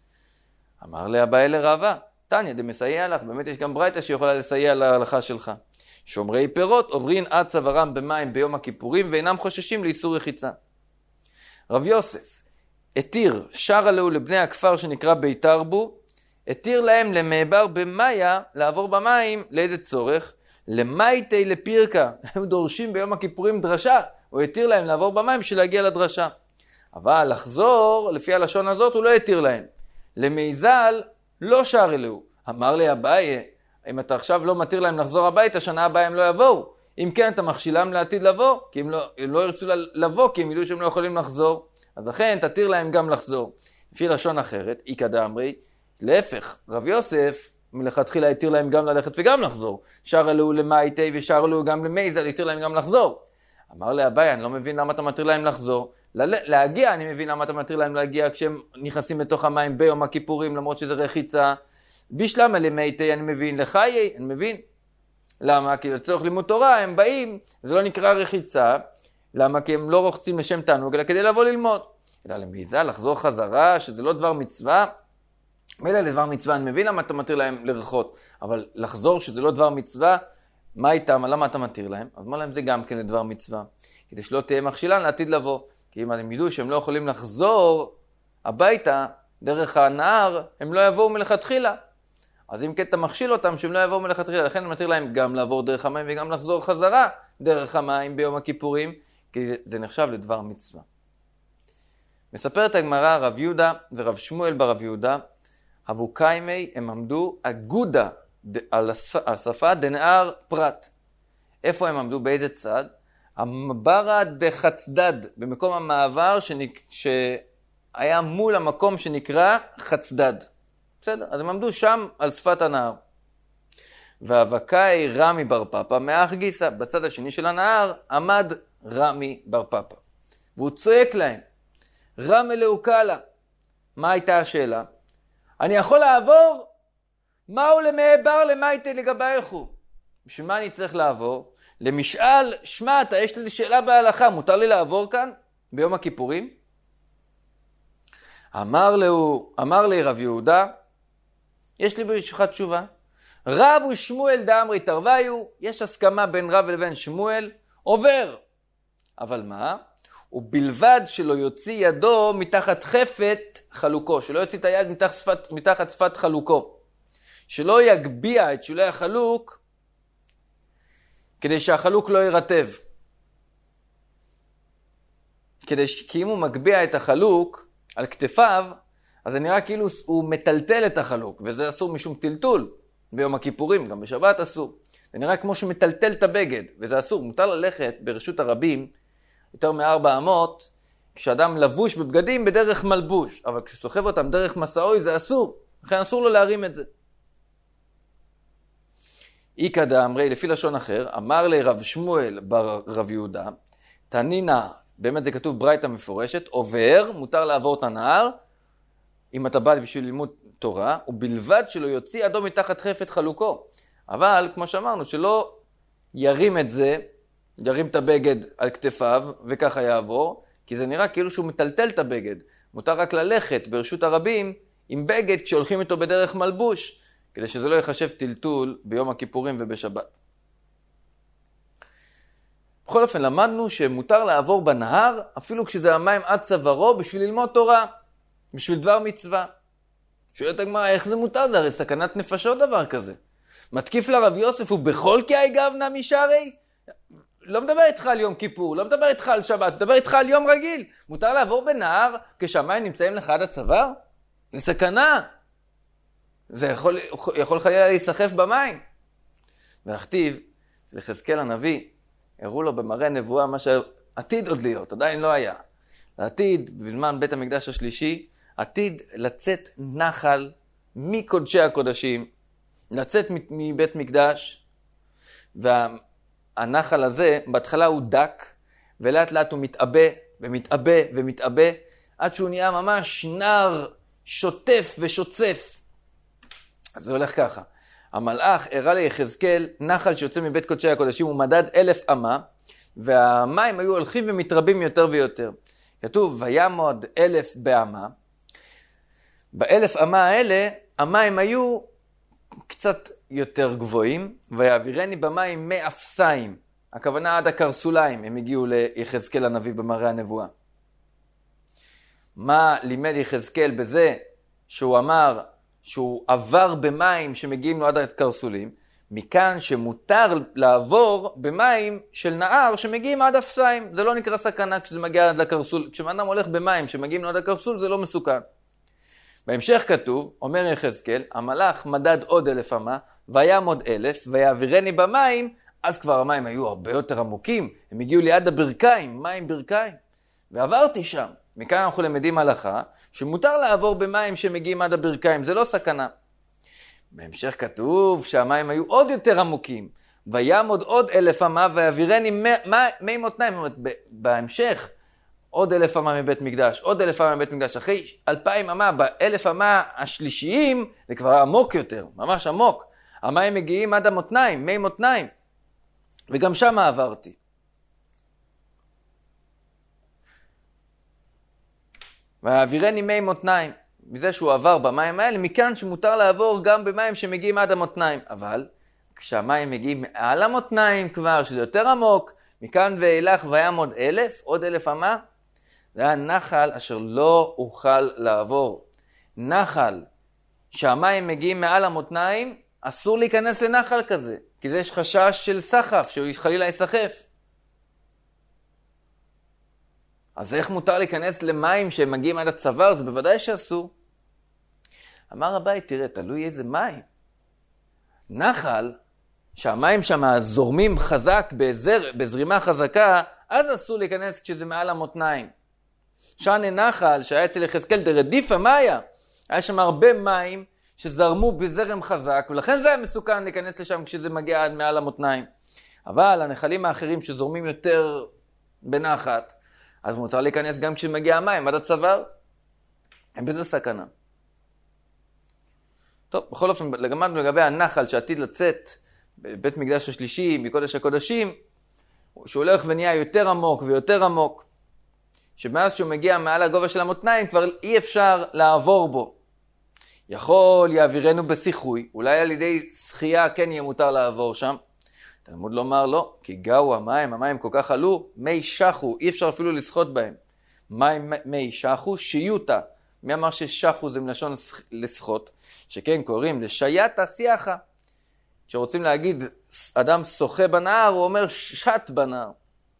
אמר לאביי לרבא, תניא דמסייע לך, באמת יש גם ברייתא שיכולה לסייע להלכה שלך. שומרי פירות עוברים עד צווארם במים ביום הכיפורים, ואינם חוששים לאיסור רחיצה. רב יוסף התיר שר עליו לבני הכפר שנקרא בית תרבו, התיר להם למעבר במאיה לעבור במים, לאיזה צורך? למייטי לפירקה, הם דורשים ביום הכיפורים דרשה, הוא התיר להם לעבור במים בשביל להגיע לדרשה. אבל לחזור, לפי הלשון הזאת, הוא לא התיר להם. למיזל לא שר אלו. אמר לי אביי, אם אתה עכשיו לא מתיר להם לחזור הביתה, שנה הבאה הם לא יבואו. אם כן, אתה מכשילם לעתיד לבוא, כי הם לא, הם לא ירצו לבוא, כי הם ידעו שהם לא יכולים לחזור. אז לכן, תתיר להם גם לחזור. לפי לשון אחרת, איקא דאמרי, להפך, רב יוסף, מלכתחילה התיר להם גם ללכת וגם לחזור. שר אלו למייטי ושר אלו גם למיזל, התיר להם גם לחזור. אמר לאביי, אני לא מבין למה אתה מתיר להם לחזור. להגיע, אני מבין למה אתה מתיר להם להגיע כשהם נכנסים לתוך המים ביום הכיפורים, למרות שזה רחיצה. בשלמה למייטי, אני מבין, לחיי, אני מבין. למה? כי לצורך לימוד תורה הם באים, זה לא נקרא רחיצה. למה? כי הם לא רוחצים לשם תענוג, אלא כדי לבוא ללמוד. אלא למיזל, לחזור חזרה, שזה לא דבר מצווה. מילא לדבר מצווה, אני מבין למה אתה מתיר להם לרחות, אבל לחזור שזה לא דבר מצווה, מה איתם? למה אתה מתיר להם? אז מה להם זה גם כן לדבר מצווה? כדי שלא תהיה מחשילן לעתיד לבוא. כי אם הם ידעו שהם לא יכולים לחזור הביתה דרך הנהר, הם לא יבואו מלכתחילה. אז אם כן אתה מכשיל אותם שהם לא יבואו מלכתחילה, לכן אני מתיר להם גם לעבור דרך המים וגם לחזור חזרה דרך המים ביום הכיפורים, כי זה נחשב לדבר מצווה. מספרת הגמרא רב יהודה ורב שמואל ברב יהודה, הבו קיימי הם עמדו אגודה על השפה דנהר פרט. איפה הם עמדו? באיזה צד? המברה דחצדד, במקום המעבר שניק... שהיה מול המקום שנקרא חצדד. בסדר? אז הם עמדו שם על שפת הנהר. והאבקאי רמי בר פפא מאח גיסא, בצד השני של הנהר עמד רמי בר פפא. והוא צועק להם, רמי לאוקלה. מה הייתה השאלה? אני יכול לעבור? מהו למעבר למייטי לגבייכו? בשביל מה אני צריך לעבור? למשאל שמעת, יש לי שאלה בהלכה, מותר לי לעבור כאן ביום הכיפורים? אמר לו, אמר לי רב יהודה, יש לי בשבילך תשובה. רב ושמואל דאמרי תרוויו, יש הסכמה בין רב לבין שמואל, עובר. אבל מה? ובלבד שלא יוציא ידו מתחת חפת חלוקו, שלא יוציא את היד מתחת שפת, מתחת שפת חלוקו. שלא יגביע את שולי החלוק, כדי שהחלוק לא ירטב. כדי ש... כי אם הוא מגביע את החלוק על כתפיו, אז זה נראה כאילו הוא מטלטל את החלוק, וזה אסור משום טלטול. ביום הכיפורים, גם בשבת אסור. זה נראה כמו שמטלטל את הבגד, וזה אסור. מותר ללכת ברשות הרבים, יותר מארבע אמות, כשאדם לבוש בבגדים בדרך מלבוש, אבל כשסוחב אותם דרך מסעוי זה אסור, לכן אסור לו להרים את זה. איקא דאמרי, לפי לשון אחר, אמר לי רב שמואל בר רב יהודה, תנינה, באמת זה כתוב ברייתא מפורשת, עובר, מותר לעבור את הנהר, אם אתה בא בשביל לימוד תורה, ובלבד שלא יוציא ידו מתחת חפת חלוקו. אבל, כמו שאמרנו, שלא ירים את זה, ירים את הבגד על כתפיו, וככה יעבור, כי זה נראה כאילו שהוא מטלטל את הבגד. מותר רק ללכת ברשות הרבים עם בגד כשהולכים איתו בדרך מלבוש, כדי שזה לא יחשב טלטול ביום הכיפורים ובשבת. בכל אופן, למדנו שמותר לעבור בנהר, אפילו כשזה המים עד צווארו, בשביל ללמוד תורה, בשביל דבר מצווה. שואלת הגמרא, איך זה מותר? זה הרי סכנת נפשות דבר כזה. מתקיף לרב יוסף, ובכל כי גבנה משערי? לא מדבר איתך על יום כיפור, לא מדבר איתך על שבת, מדבר איתך על יום רגיל. מותר לעבור בנהר כשהמים נמצאים לך עד הצוואר? זה סכנה. זה יכול, יכול חלילה להיסחף במים. והכתיב, זה לחזקאל הנביא, הראו לו במראה נבואה מה שעתיד עוד להיות, עדיין לא היה. לעתיד, בזמן בית המקדש השלישי, עתיד לצאת נחל מקודשי הקודשים, לצאת מבית מקדש, והנחל הזה, בהתחלה הוא דק, ולאט לאט הוא מתאבא, ומתאבא, ומתאבא, עד שהוא נהיה ממש נער שוטף ושוצף. אז זה הולך ככה. המלאך הראה ליחזקאל נחל שיוצא מבית קודשי הקודשים, הוא מדד אלף אמה, והמים היו הולכים ומתרבים יותר ויותר. כתוב, וימוד אלף באמה. באלף אמה האלה, המים היו קצת יותר גבוהים, ויעבירני במים מי אפסיים. הכוונה עד הקרסוליים, הם הגיעו ליחזקאל הנביא במראה הנבואה. מה לימד יחזקאל בזה שהוא אמר שהוא עבר במים שמגיעים לו עד הקרסולים? מכאן שמותר לעבור במים של נהר שמגיעים עד אפסיים. זה לא נקרא סכנה כשזה מגיע עד לקרסול. כשאדם הולך במים שמגיעים לו עד הקרסול זה לא מסוכן. בהמשך כתוב, אומר יחזקאל, המלאך מדד עוד אלף אמה, ויעמוד אלף, ויעבירני במים, אז כבר המים היו הרבה יותר עמוקים, הם הגיעו ליד הברכיים, מים ברכיים, ועברתי שם. מכאן אנחנו למדים הלכה, שמותר לעבור במים שמגיעים עד הברכיים, זה לא סכנה. בהמשך כתוב שהמים היו עוד יותר עמוקים, ויעמוד עוד אלף אמה, ויעבירני מי מותניים, בהמשך, עוד אלף אמה מבית מקדש, עוד אלף אמה מבית מקדש, אחרי אלפיים אמה, באלף אמה השלישיים, זה כבר עמוק יותר, ממש עמוק. המים מגיעים עד המותניים, מי מותניים, וגם שם עברתי. והעבירני מי מותניים, מזה שהוא עבר במים האלה, מכאן שמותר לעבור גם במים שמגיעים עד המותניים. אבל כשהמים מגיעים מעל המותניים כבר, שזה יותר עמוק, מכאן ואילך ויעמוד אלף, עוד אלף אמה, זה היה נחל אשר לא אוכל לעבור. נחל שהמים מגיעים מעל המותניים, אסור להיכנס לנחל כזה, כי זה יש חשש של סחף, שהוא חלילה יסחף. אז איך מותר להיכנס למים שהם מגיעים עד הצוואר? זה בוודאי שאסור. אמר הבית, תראה, תלוי איזה מים. נחל, שהמים שם זורמים חזק בזר, בזרימה חזקה, אז אסור להיכנס כשזה מעל המותניים. שנה נחל, שהיה אצל יחזקאל דרדיפה, מה היה? היה שם הרבה מים שזרמו בזרם חזק, ולכן זה היה מסוכן להיכנס לשם כשזה מגיע עד מעל המותניים. אבל הנחלים האחרים שזורמים יותר בנחת, אז מותר להיכנס גם כשמגיע המים עד הצוואר. אין בזה סכנה. טוב, בכל אופן, למדנו לגבי הנחל שעתיד לצאת בבית מקדש השלישי, מקודש הקודשים, שהולך ונהיה יותר עמוק ויותר עמוק, שמאז שהוא מגיע מעל הגובה של המותניים כבר אי אפשר לעבור בו. יכול יעבירנו בשיחוי, אולי על ידי שחייה כן יהיה מותר לעבור שם. תלמוד לומר לא, כי גאו המים, המים כל כך עלו, מי שחו, אי אפשר אפילו לשחות בהם. מים מי שחו, שיוטה. מי אמר ששחו זה מלשון לשחות? שכן קוראים לשייטה שיחה. כשרוצים להגיד אדם שוחה בנהר, הוא אומר שט בנהר.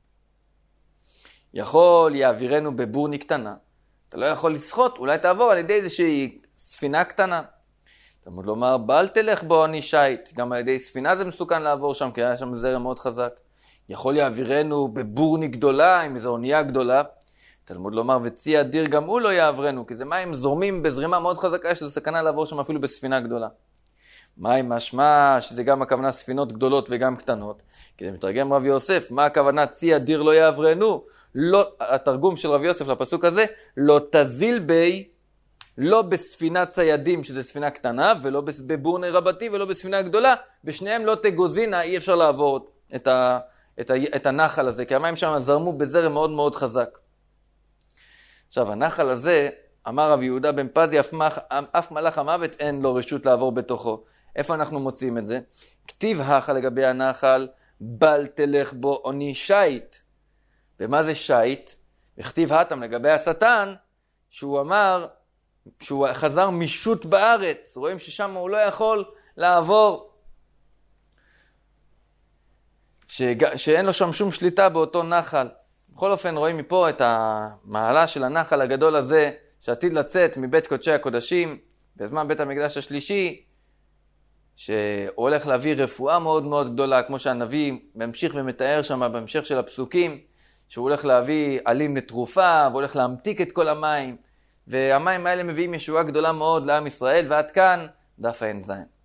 יכול יעבירנו בבורני קטנה. אתה לא יכול לשחות, אולי תעבור על ידי איזושהי ספינה קטנה. תלמוד לומר, בל תלך בו אני שייט. גם על ידי ספינה זה מסוכן לעבור שם, כי היה שם זרם מאוד חזק. יכול יעבירנו בבורני גדולה, עם איזו אונייה גדולה. תלמוד לומר, וצי אדיר גם הוא לא יעברנו, כי זה מים זורמים בזרימה מאוד חזקה, שזה סכנה לעבור שם אפילו בספינה גדולה. מים משמע, שזה גם הכוונה ספינות גדולות וגם קטנות. כדי מתרגם רב יוסף, מה הכוונה צי אדיר לא יעברנו? לא, התרגום של רב יוסף לפסוק הזה, לא תזיל בי, לא בספינת ציידים, שזה ספינה קטנה, ולא בבורני רבתי, ולא בספינה גדולה, בשניהם לא תגוזינה, אי אפשר לעבור את, ה, את, ה, את הנחל הזה, כי המים שם זרמו בזרם מאוד מאוד חזק. עכשיו, הנחל הזה, אמר רב יהודה בן פזי, אף, אף מלאך המוות אין לו רשות לעבור בתוכו. איפה אנחנו מוצאים את זה? כתיב הכה לגבי הנחל, בל תלך בו עוני שייט. ומה זה שייט? וכתיב התם לגבי השטן, שהוא אמר, שהוא חזר משוט בארץ. רואים ששם הוא לא יכול לעבור. שג... שאין לו שם שום שליטה באותו נחל. בכל אופן רואים מפה את המעלה של הנחל הגדול הזה, שעתיד לצאת מבית קודשי הקודשים, בזמן בית המקדש השלישי, שהוא הולך להביא רפואה מאוד מאוד גדולה, כמו שהנביא ממשיך ומתאר שם בהמשך של הפסוקים, שהוא הולך להביא עלים לתרופה, והוא הולך להמתיק את כל המים, והמים האלה מביאים ישועה גדולה מאוד לעם ישראל, ועד כאן דף ע"ז.